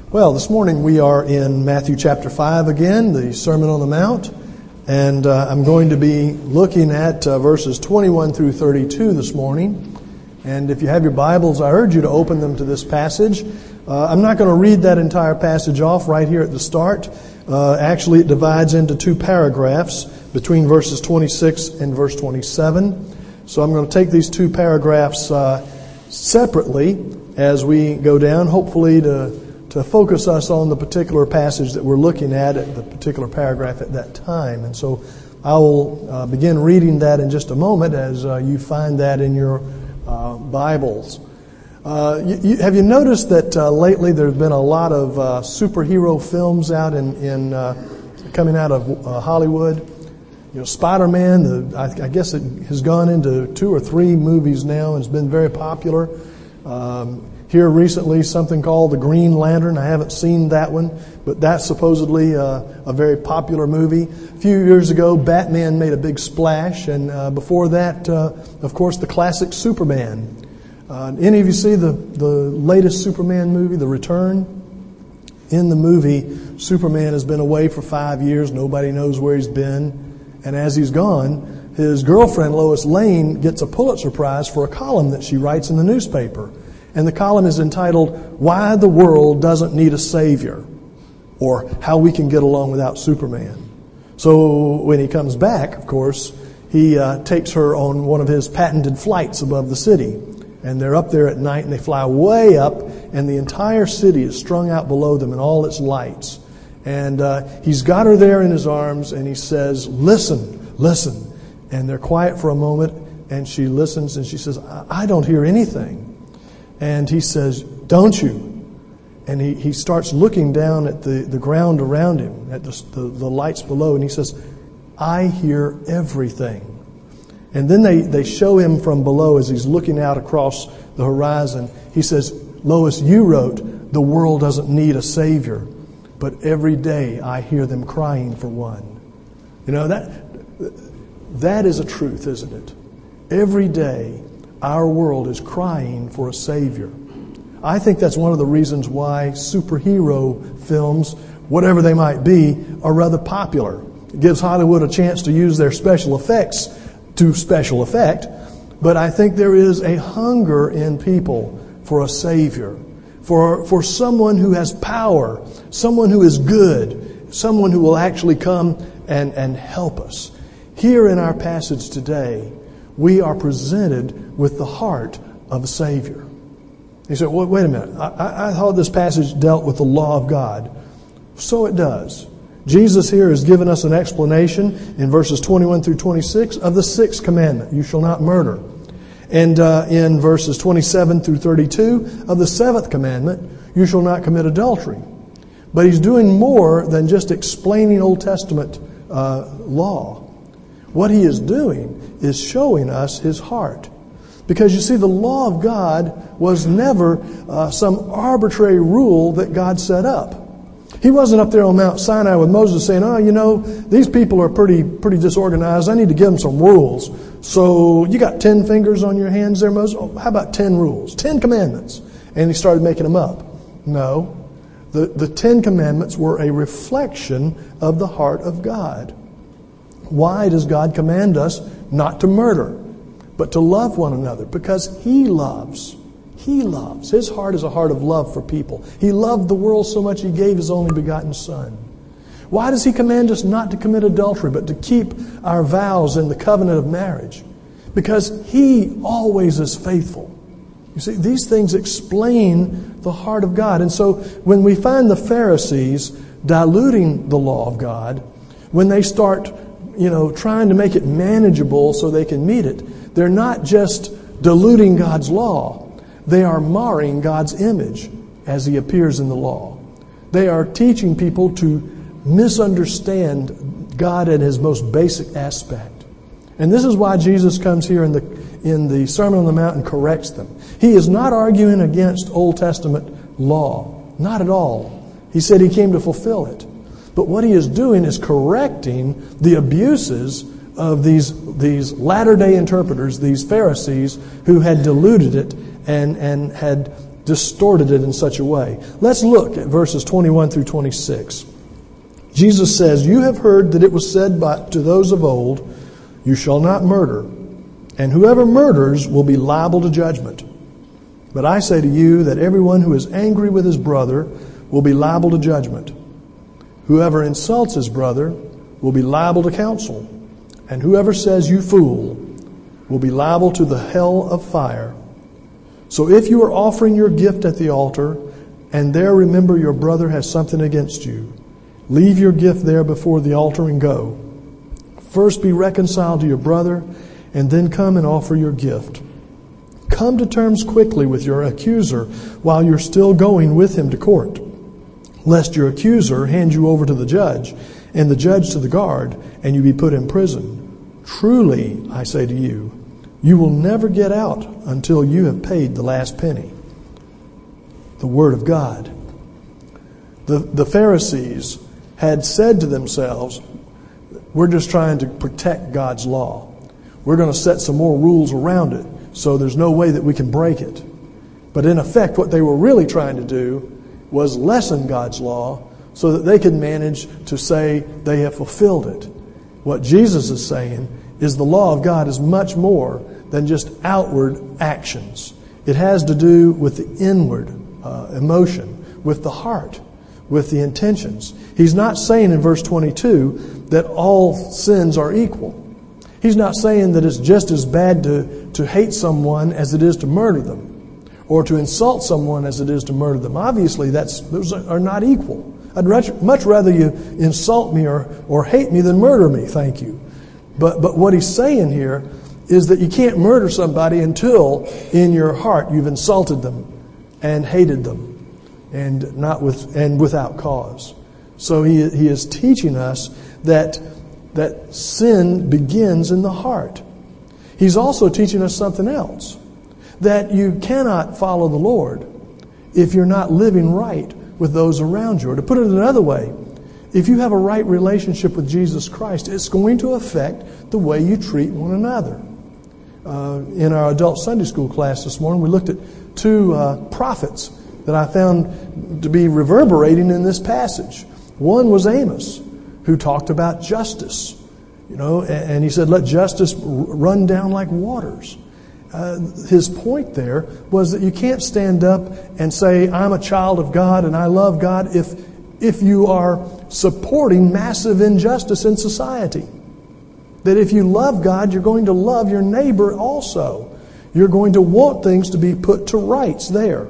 Well, this morning we are in Matthew chapter 5 again, the Sermon on the Mount, and I'm going to be looking at verses 21 through 32 this morning. And if you have your Bibles, I urge you to open them to this passage. I'm not going to read that entire passage off right here at the start. Actually, it divides into two paragraphs between verses 26 and verse 27. So I'm going to take these two paragraphs separately as we go down, hopefully to focus us on the particular passage that we're looking at the particular paragraph at that time. And so I will begin reading that in just a moment as you find that in your Bibles. Have you noticed that lately there's been a lot of superhero films out in coming out of Hollywood? You know, Spider-Man, I guess it has gone into 2 or 3 movies now and it's been very popular. Here recently, something called The Green Lantern. I haven't seen that one, but that's supposedly a very popular movie. A few years ago, Batman made a big splash, and before that, of course, the classic Superman. Any of you see the latest Superman movie, The Return? In the movie, Superman has been away for 5 years. Nobody knows where he's been. And as he's gone, his girlfriend, Lois Lane, gets a Pulitzer Prize for a column that she writes in the newspaper. And the column is entitled, Why the World Doesn't Need a Savior, or How We Can Get Along Without Superman. So when he comes back, of course, he takes her on one of his patented flights above the city. And they're up there at night and they fly way up and the entire city is strung out below them in all its lights. And he's got her there in his arms and he says, listen, listen. And they're quiet for a moment and she listens and she says, I don't hear anything. And he says, don't you? And he starts looking down at the ground around him, at the lights below, and he says, I hear everything. And then they show him from below as he's looking out across the horizon. He says, Lois, you wrote, the world doesn't need a Savior, but every day I hear them crying for one. You know, that is a truth, isn't it? Every day our world is crying for a Savior. I think that's one of the reasons why superhero films, whatever they might be, are rather popular. It gives Hollywood a chance to use their special effects to special effect. But I think there is a hunger in people for a Savior, for someone who has power, someone who is good, someone who will actually come and help us. Here in our passage today, we are presented with the heart of a Savior. You say, well, wait a minute. I thought this passage dealt with the law of God. So it does. Jesus here has given us an explanation in verses 21 through 26 of the 6th commandment, you shall not murder. And in verses 27 through 32 of the 7th commandment, you shall not commit adultery. But he's doing more than just explaining Old Testament law. What he is doing is showing us his heart. Because you see, the law of God was never some arbitrary rule that God set up. He wasn't up there on Mount Sinai with Moses saying, oh, you know, these people are pretty disorganized. I need to give them some rules. So you got 10 fingers on your hands there, Moses? Oh, how about 10 rules? 10 commandments. And he started making them up. No. The 10 commandments were a reflection of the heart of God. Why does God command us not to murder, but to love one another? Because He loves. He loves. His heart is a heart of love for people. He loved the world so much He gave His only begotten Son. Why does He command us not to commit adultery, but to keep our vows in the covenant of marriage? Because He always is faithful. You see, these things explain the heart of God. And so when we find the Pharisees diluting the law of God, when they start trying to make it manageable so they can meet it, they're not just diluting God's law. They are marring God's image as He appears in the law. They are teaching people to misunderstand God in His most basic aspect. And this is why Jesus comes here in the Sermon on the Mount and corrects them. He is not arguing against Old Testament law. Not at all. He said He came to fulfill it. But what He is doing is correcting the abuses of these latter-day interpreters, these Pharisees, who had diluted it and had distorted it in such a way. Let's look at verses 21 through 26. Jesus says, "You have heard that it was said to those of old, 'You shall not murder, and whoever murders will be liable to judgment.' But I say to you that everyone who is angry with his brother will be liable to judgment. Whoever insults his brother will be liable to counsel, and whoever says 'you fool' will be liable to the hell of fire. So if you are offering your gift at the altar, and there remember your brother has something against you, leave your gift there before the altar and go. First be reconciled to your brother, and then come and offer your gift. Come to terms quickly with your accuser while you're still going with him to court, lest your accuser hand you over to the judge, and the judge to the guard, and you be put in prison. Truly, I say to you, you will never get out until you have paid the last penny." The Word of God. The Pharisees had said to themselves, "We're just trying to protect God's law. We're going to set some more rules around it, so there's no way that we can break it." But in effect, what they were really trying to do was lessen God's law so that they could manage to say they have fulfilled it. What Jesus is saying is the law of God is much more than just outward actions. It has to do with the inward emotion, with the heart, with the intentions. He's not saying in verse 22 that all sins are equal. He's not saying that it's just as bad to hate someone as it is to murder them, or to insult someone as it is to murder them. Obviously, those are not equal. I'd much rather you insult me or hate me than murder me, thank you. But what he's saying here is that you can't murder somebody until in your heart you've insulted them and hated them, and without cause. So he is teaching us that sin begins in the heart. He's also teaching us something else, that you cannot follow the Lord if you're not living right with those around you. Or to put it another way, if you have a right relationship with Jesus Christ, it's going to affect the way you treat one another. In our adult Sunday school class this morning, we looked at two prophets that I found to be reverberating in this passage. One was Amos, who talked about justice, and he said, "Let justice run down like waters." His point there was that you can't stand up and say, "I'm a child of God and I love God," if you are supporting massive injustice in society. That if you love God, you're going to love your neighbor also. You're going to want things to be put to rights there.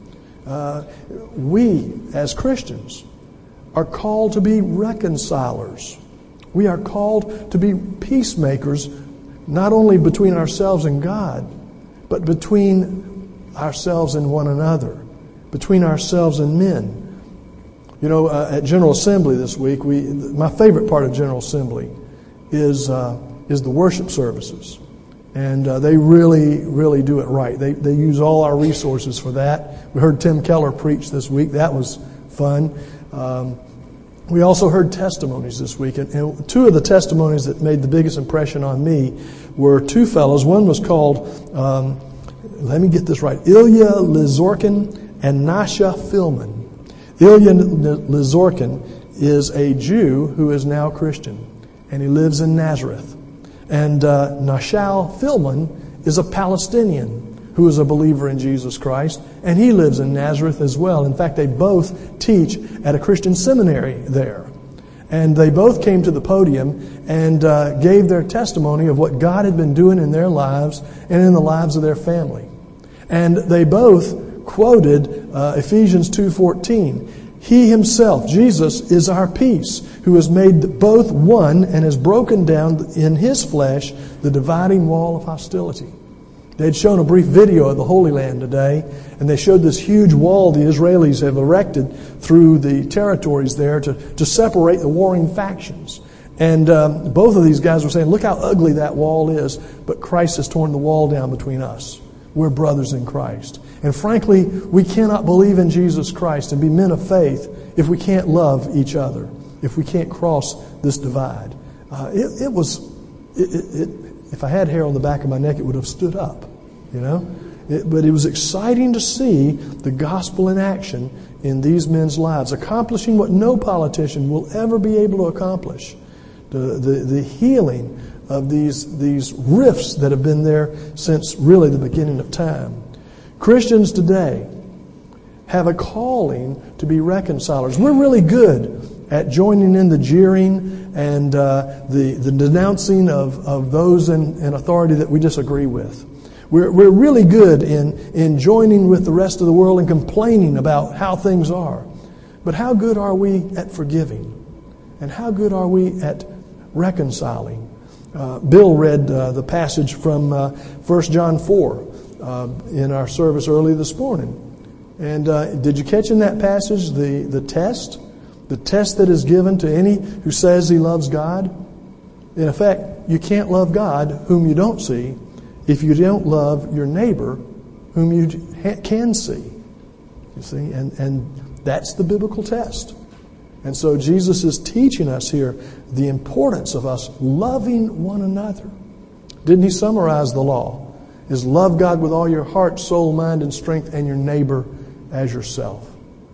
We, as Christians, are called to be reconcilers. We are called to be peacemakers, not only between ourselves and God, but between ourselves and one another, between ourselves and men. At General Assembly this week, my favorite part of General Assembly is the worship services. And they really, really do it right. They use all our resources for that. We heard Tim Keller preach this week. That was fun. We also heard testimonies this week. And two of the testimonies that made the biggest impression on me were two fellows. One was called, let me get this right, Ilya Lizorkin and Nasha Filman. Ilya Lizorkin is a Jew who is now Christian, and he lives in Nazareth. And Nashal Filman is a Palestinian who is a believer in Jesus Christ, and he lives in Nazareth as well. In fact, they both teach at a Christian seminary there. And they both came to the podium and gave their testimony of what God had been doing in their lives and in the lives of their family. And they both quoted Ephesians 2:14. He himself, Jesus, is our peace, who has made both one and has broken down in his flesh the dividing wall of hostility. They'd shown a brief video of the Holy Land today, and they showed this huge wall the Israelis have erected through the territories there to separate the warring factions. And both of these guys were saying, look how ugly that wall is, but Christ has torn the wall down between us. We're brothers in Christ. And frankly, we cannot believe in Jesus Christ and be men of faith if we can't love each other, if we can't cross this divide. If I had hair on the back of my neck, it would have stood up, But it was exciting to see the gospel in action in these men's lives, accomplishing what no politician will ever be able to accomplish. The healing of these rifts that have been there since really the beginning of time. Christians today have a calling to be reconcilers. We're really good at joining in the jeering and the denouncing of those in authority that we disagree with. We're really good in joining with the rest of the world and complaining about how things are. But how good are we at forgiving? And how good are we at reconciling? Bill read the passage from 1 John 4 in our service early this morning. And did you catch in that passage the test? The test that is given to any who says he loves God? In effect, you can't love God whom you don't see if you don't love your neighbor whom you can see. You see? And that's the biblical test. And so Jesus is teaching us here the importance of us loving one another. Didn't he summarize the law? Is love God with all your heart, soul, mind, and strength, and your neighbor as yourself.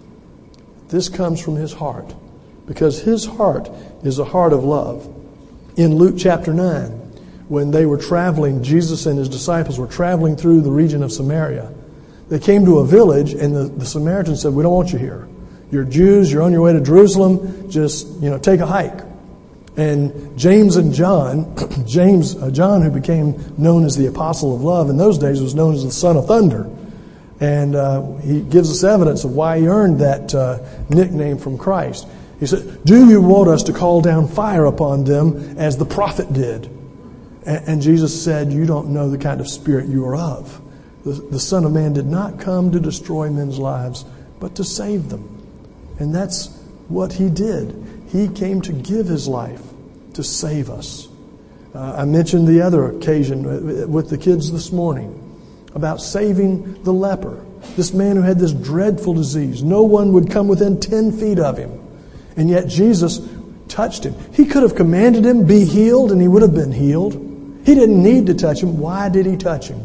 This comes from his heart, because his heart is a heart of love. In Luke chapter 9, when they were traveling, Jesus and his disciples were traveling through the region of Samaria. They came to a village, and the Samaritans said, "We don't want you here. You're Jews, you're on your way to Jerusalem, just, take a hike." And James and John, John, who became known as the Apostle of Love in those days, was known as the Son of Thunder. And he gives us evidence of why he earned that nickname from Christ. He said, "Do you want us to call down fire upon them as the prophet did?" And Jesus said, "You don't know the kind of spirit you are of. The Son of Man did not come to destroy men's lives, but to save them." And that's what he did. He came to give his life to save us. I mentioned the other occasion with the kids this morning about saving the leper. This man who had this dreadful disease. No one would come within 10 feet of him. And yet Jesus touched him. He could have commanded him, "Be healed," and he would have been healed. He didn't need to touch him. Why did he touch him?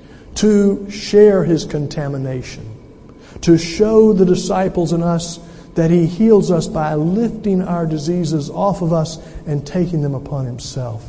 To share his contamination. To show the disciples and us that he heals us by lifting our diseases off of us and taking them upon himself.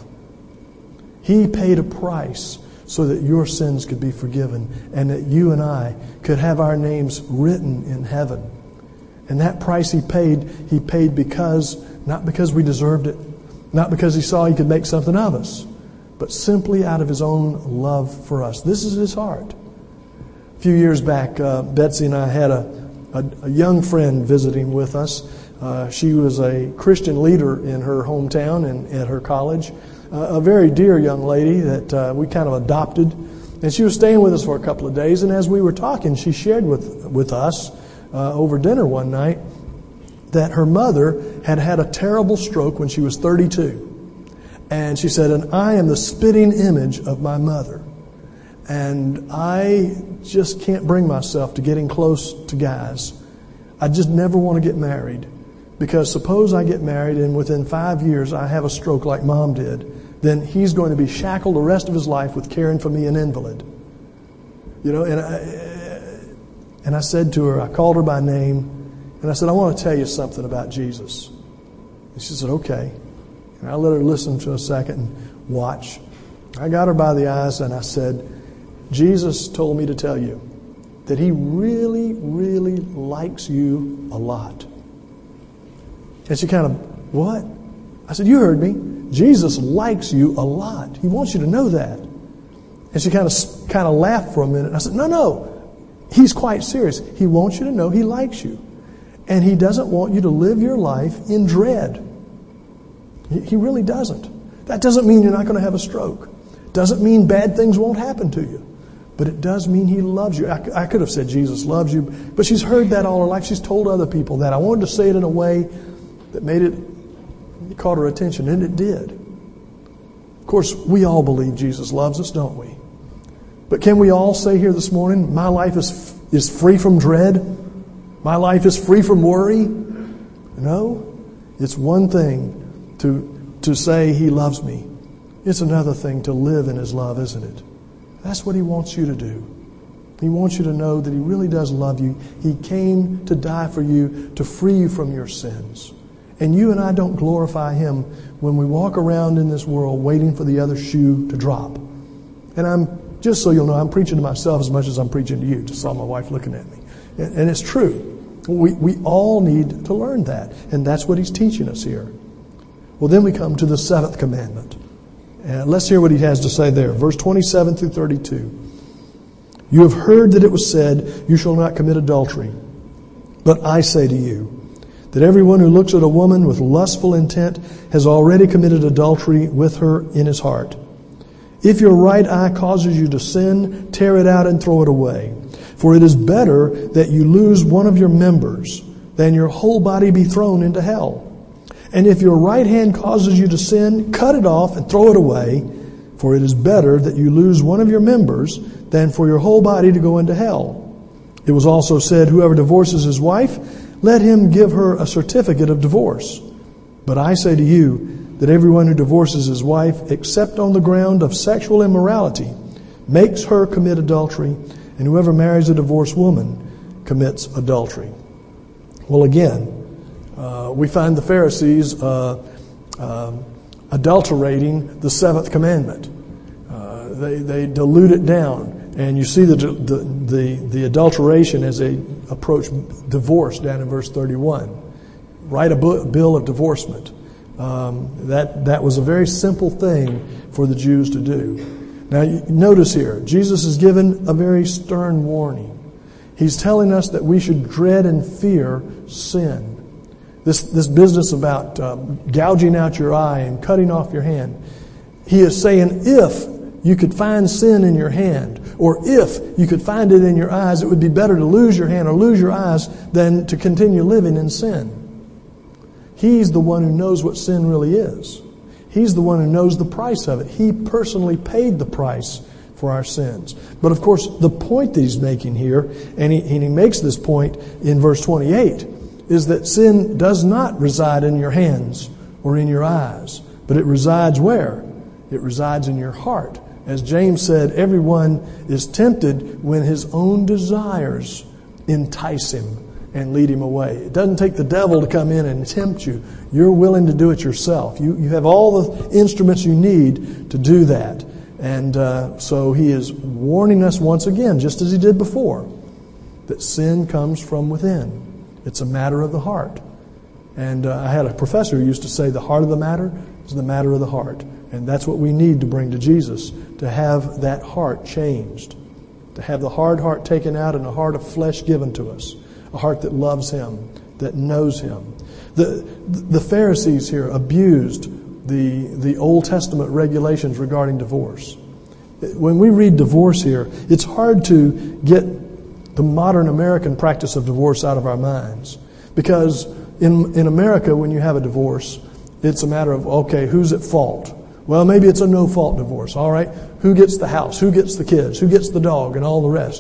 He paid a price so that your sins could be forgiven and that you and I could have our names written in heaven. And that price he paid because, not because we deserved it, not because he saw he could make something of us, but simply out of his own love for us. This is his heart. A few years back, Betsy and I had a young friend visiting with us. She was a Christian leader in her hometown and at her college. A very dear young lady that we kind of adopted. And she was staying with us for a couple of days. And as we were talking, she shared with us over dinner one night that her mother had had a terrible stroke when she was 32. And she said, "And I am the spitting image of my mother. And I just can't bring myself to getting close to guys. I just never want to get married. Because suppose I get married and within 5 years I have a stroke like Mom did, then he's going to be shackled the rest of his life with caring for me, an invalid." And I said to her, I called her by name, and I said, "I want to tell you something about Jesus." And she said, "Okay." And I let her listen for a second and watch. I got her by the eyes and I said, "Jesus told me to tell you that he really, really likes you a lot." And she kind of, "What?" I said, "You heard me. Jesus likes you a lot. He wants you to know that." And she kind of laughed for a minute. I said, No. He's quite serious. He wants you to know he likes you. And he doesn't want you to live your life in dread. He really doesn't. That doesn't mean you're not going to have a stroke. Doesn't mean bad things won't happen to you. But it does mean he loves you. I could have said Jesus loves you, but she's heard that all her life. She's told other people that. I wanted to say it in a way that it caught her attention, and it did. Of course, we all believe Jesus loves us, don't we? But can we all say here this morning, my life is free from dread? My life is free from worry? No. It's one thing to say he loves me. It's another thing to live in his love, isn't it? That's what he wants you to do. He wants you to know that He really does love you. He came to die for you, to free you from your sins. And you and I don't glorify Him when we walk around in this world waiting for the other shoe to drop. And just so you'll know, I'm preaching to myself as much as I'm preaching to you. Just saw my wife looking at me. And it's true. We all need to learn that. And that's what He's teaching us here. Well, then we come to the seventh commandment. Let's hear what He has to say there. Verse 27 through 32. You have heard that it was said, you shall not commit adultery. But I say to you, that everyone who looks at a woman with lustful intent has already committed adultery with her in his heart. If your right eye causes you to sin, tear it out and throw it away. For it is better that you lose one of your members than your whole body be thrown into hell. And if your right hand causes you to sin, cut it off and throw it away. For it is better that you lose one of your members than for your whole body to go into hell. It was also said, whoever divorces his wife, let him give her a certificate of divorce. But I say to you that everyone who divorces his wife, except on the ground of sexual immorality, makes her commit adultery, and whoever marries a divorced woman commits adultery. Well, again, we find the Pharisees adulterating the seventh commandment. They dilute it down, and you see the adulteration as they approach divorce down in verse 31. Write a bill of divorcement. That was a very simple thing for the Jews to do. Now, notice here, Jesus is given a very stern warning. He's telling us that we should dread and fear sin. This business about gouging out your eye and cutting off your hand. He is saying if you could find sin in your hand, or if you could find it in your eyes, it would be better to lose your hand or lose your eyes than to continue living in sin. He's the one who knows what sin really is. He's the one who knows the price of it. He personally paid the price for our sins. But of course, the point that He's making here, and he makes this point in verse 28, is that sin does not reside in your hands or in your eyes, but it resides where? It resides in your heart. As James said, everyone is tempted when his own desires entice him and lead him away. It doesn't take the devil to come in and tempt you. You're willing to do it yourself. You have all the instruments you need to do that. And so He is warning us once again, just as He did before, that sin comes from within. It's a matter of the heart. And I had a professor who used to say the heart of the matter is the matter of the heart. And that's what we need to bring to Jesus, to have that heart changed, to have the hard heart taken out and a heart of flesh given to us, a heart that loves Him, that knows Him. The Pharisees here abused the Old Testament regulations regarding divorce. When we read divorce here, it's hard to get the modern American practice of divorce out of our minds. Because in America, when you have a divorce, it's a matter of, okay, who's at fault? Well, maybe it's a no-fault divorce, all right? Who gets the house? Who gets the kids? Who gets the dog? And all the rest.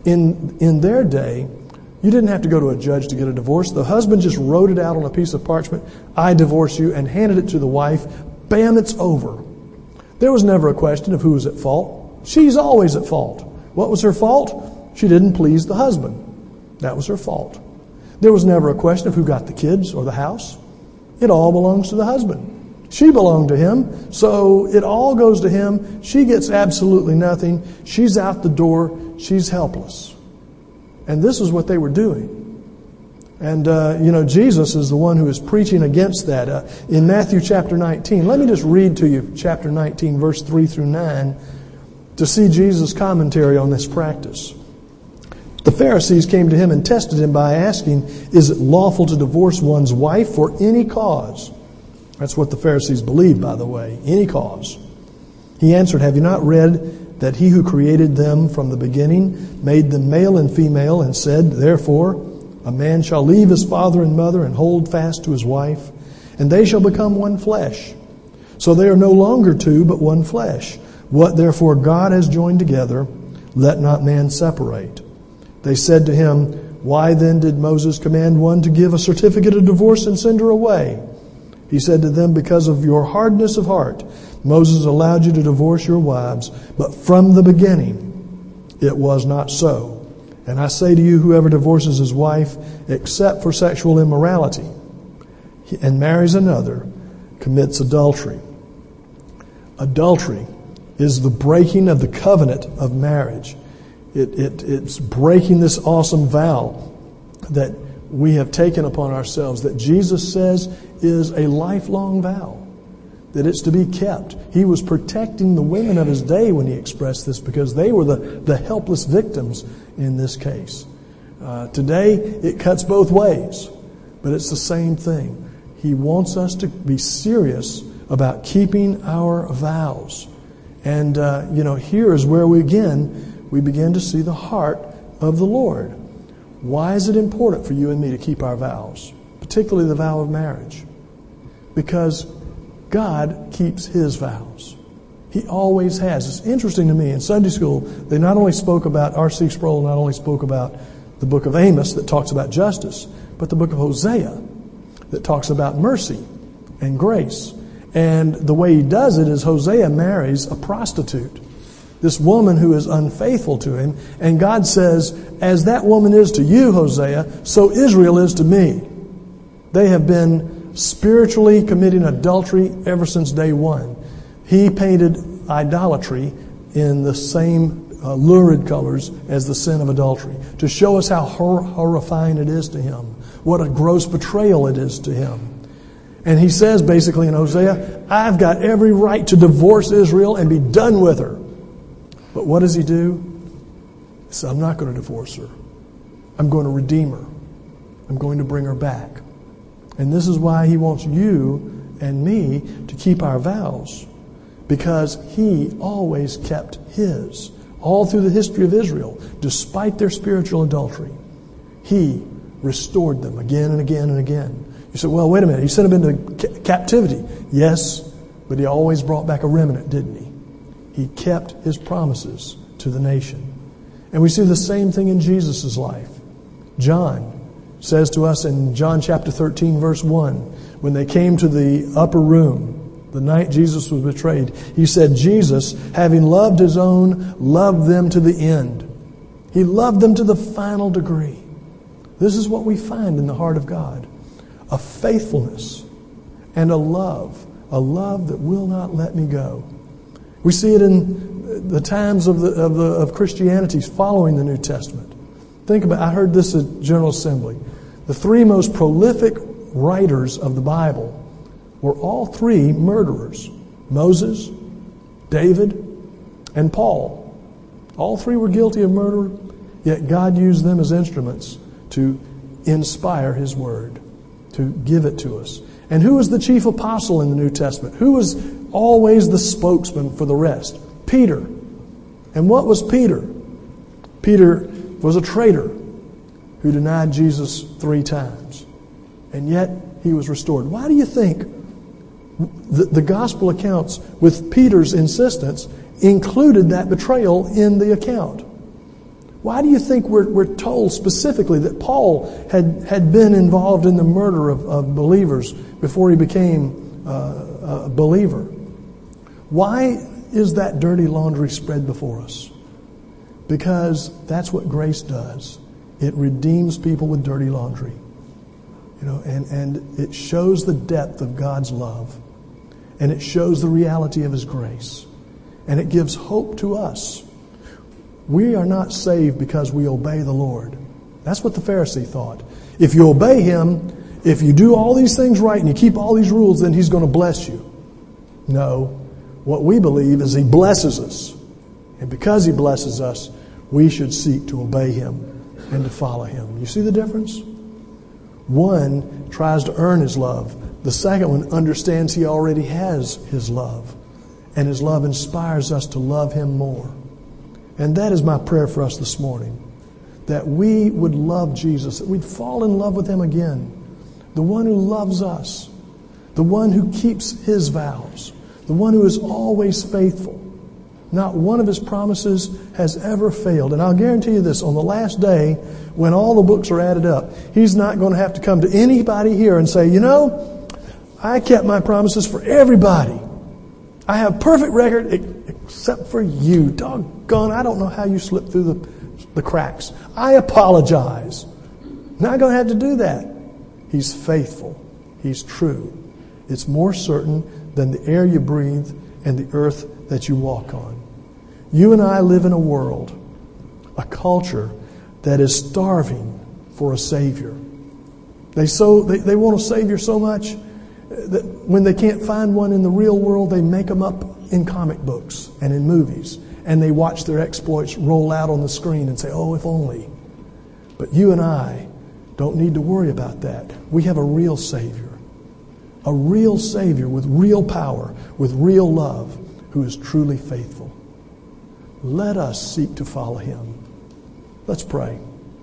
In their day, you didn't have to go to a judge to get a divorce. The husband just wrote it out on a piece of parchment, I divorce you, and handed it to the wife. Bam, it's over. There was never a question of who was at fault. She's always at fault. What was her fault? She didn't please the husband. That was her fault. There was never a question of who got the kids or the house. It all belongs to the husband. She belonged to him, so it all goes to him. She gets absolutely nothing. She's out the door. She's helpless. And this is what they were doing. And, Jesus is the one who is preaching against that. In Matthew chapter 19, let me just read to you chapter 19, verse 3 through 9, to see Jesus' commentary on this practice. The Pharisees came to Him and tested Him by asking, is it lawful to divorce one's wife for any cause? That's what the Pharisees believed, by the way, any cause. He answered, have you not read that He who created them from the beginning made them male and female, and said, therefore, a man shall leave his father and mother and hold fast to his wife, and they shall become one flesh. So they are no longer two, but one flesh. What therefore God has joined together, let not man separate. They said to Him, why then did Moses command one to give a certificate of divorce and send her away? He said to them, because of your hardness of heart, Moses allowed you to divorce your wives, but from the beginning, it was not so. And I say to you, whoever divorces his wife, except for sexual immorality, and marries another, commits adultery. Adultery is the breaking of the covenant of marriage. It's breaking this awesome vow that we have taken upon ourselves, that Jesus says is a lifelong vow, that it's to be kept. He was protecting the women of his day when he expressed this, because they were the helpless victims in this case. Today, it cuts both ways, but it's the same thing. He wants us to be serious about keeping our vows. And, here is where we begin to see the heart of the Lord. Why is it important for you and me to keep our vows, particularly the vow of marriage? Because God keeps His vows. He always has. It's interesting to me, in Sunday school, they not only spoke about, R.C. Sproul not only spoke about the book of Amos that talks about justice, but the book of Hosea that talks about mercy and grace. And the way he does it is Hosea marries a prostitute, this woman who is unfaithful to him. And God says, as that woman is to you, Hosea, so Israel is to me. They have been spiritually committing adultery ever since day one. He painted idolatry in the same lurid colors as the sin of adultery, to show us how horrifying it is to him, what a gross betrayal it is to him. And he says basically in Hosea, I've got every right to divorce Israel and be done with her. But what does he do? He says, I'm not going to divorce her. I'm going to redeem her. I'm going to bring her back. And this is why he wants you and me to keep our vows, because he always kept his. All through the history of Israel, despite their spiritual adultery, he restored them again and again and again. You say, well, wait a minute, he sent them into captivity. Yes, but he always brought back a remnant, didn't he? He kept his promises to the nation. And we see the same thing in Jesus' life. John says to us in John chapter 13, verse 1, when they came to the upper room, the night Jesus was betrayed, he said, Jesus, having loved his own, loved them to the end. He loved them to the final degree. This is what we find in the heart of God. A faithfulness and a love that will not let me go. We see it in the times of Christianity following the New Testament. Think about, I heard this at General Assembly. The three most prolific writers of the Bible were all three murderers. Moses, David, and Paul. All three were guilty of murder, yet God used them as instruments to inspire His Word, to give it to us. And who was the chief apostle in the New Testament? Who was always the spokesman for the rest? Peter. And what was Peter? Peter was a traitor who denied Jesus 3 times. And yet he was restored. Why do you think the gospel accounts, with Peter's insistence, included that betrayal in the account? Why do you think we're told specifically that Paul had been involved in the murder of believers before he became a believer? Why is that dirty laundry spread before us? Because that's what grace does. It redeems people with dirty laundry. And it shows the depth of God's love. And it shows the reality of His grace. And it gives hope to us. We are not saved because we obey the Lord. That's what the Pharisee thought. If you obey Him, if you do all these things right and you keep all these rules, then He's going to bless you. No. What we believe is He blesses us. And because He blesses us, we should seek to obey Him and to follow Him. You see the difference? One tries to earn His love. The second one understands he already has His love. And His love inspires us to love Him more. And that is my prayer for us this morning. That we would love Jesus. That we'd fall in love with Him again. The one who loves us. The one who keeps His vows. The one who is always faithful. Not one of His promises has ever failed. And I'll guarantee you this, on the last day, when all the books are added up, He's not going to have to come to anybody here and say, I kept my promises for everybody. I have perfect record except for you. Doggone, I don't know how you slipped through the cracks. I apologize. Not going to have to do that. He's faithful. He's true. It's more certain than the air you breathe and the earth that you walk on. You and I live in a world, a culture that is starving for a Savior. They want a Savior so much that when they can't find one in the real world, they make them up in comic books and in movies. And they watch their exploits roll out on the screen and say, oh, if only. But you and I don't need to worry about that. We have a real Savior. A real Savior with real power, with real love, who is truly faithful. Let us seek to follow Him. Let's pray.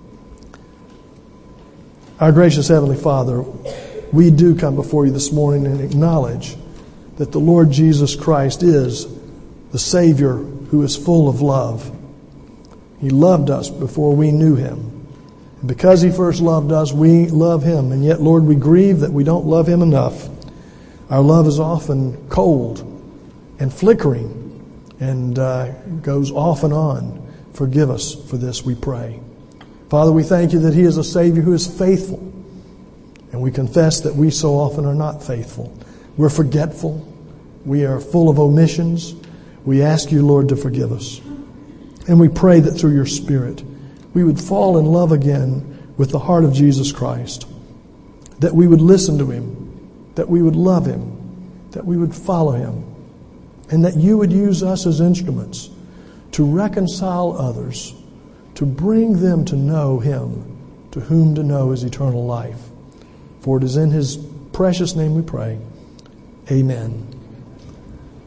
Our gracious Heavenly Father, we do come before you this morning and acknowledge that the Lord Jesus Christ is the Savior who is full of love. He loved us before we knew Him. And because He first loved us, we love Him. And yet, Lord, we grieve that we don't love Him enough. Our love is often cold and flickering and goes off and on. Forgive us for this, we pray. Father, we thank you that He is a Savior who is faithful. And we confess that we so often are not faithful. We're forgetful. We are full of omissions. We ask you, Lord, to forgive us. And we pray that through your Spirit, we would fall in love again with the heart of Jesus Christ. That we would listen to Him. That we would love Him. That we would follow Him. And that you would use us as instruments to reconcile others, to bring them to know Him, to whom to know is eternal life. For it is in His precious name we pray. Amen.